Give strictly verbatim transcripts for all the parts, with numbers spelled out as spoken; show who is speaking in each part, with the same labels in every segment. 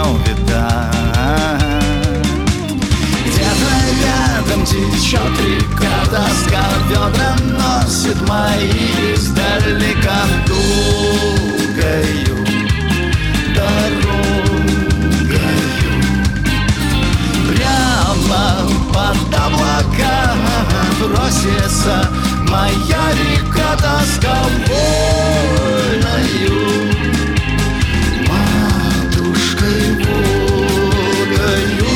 Speaker 1: увидать. Где-то рядом течет река, тоска ведра носит мои издалека долгою дорогою. Прямо под облака бросится моя река тосковольною матушкой Волгою.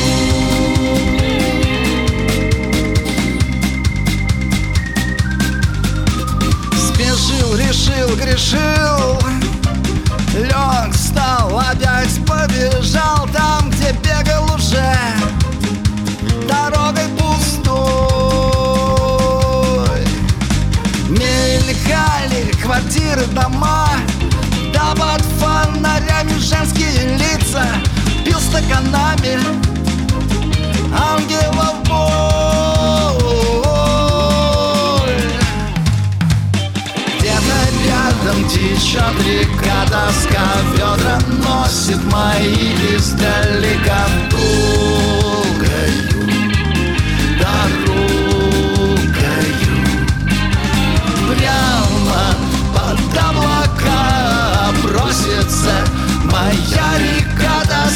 Speaker 1: Спешил, решил, грешил, лег, встал, опять побежал там, где бегал уже дорогой пустой. Мелькали квартиры, дома, да под фонарями женские лица. Пил стаканами ангелов боль. Где-то рядом течет река, тоска ведра носит мои издалека долгою дорогою. Прямо под облака бросится моя река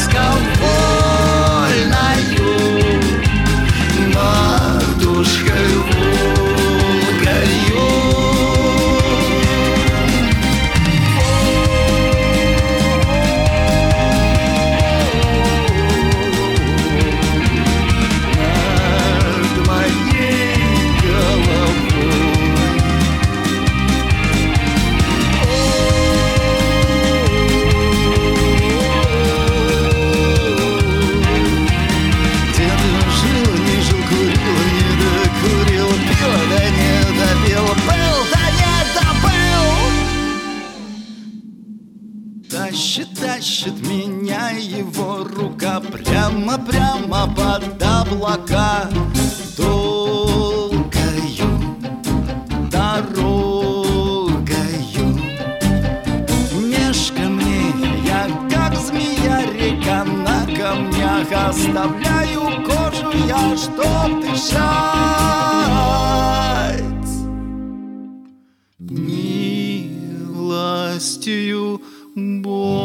Speaker 1: тосковольною матушкой Волгою. Тащит, тащит меня его рука прямо-прямо под облака долгою дорогою. Меж камней я, как змея, река на камнях, оставляю кожу я, чтоб дышать милостью Бога.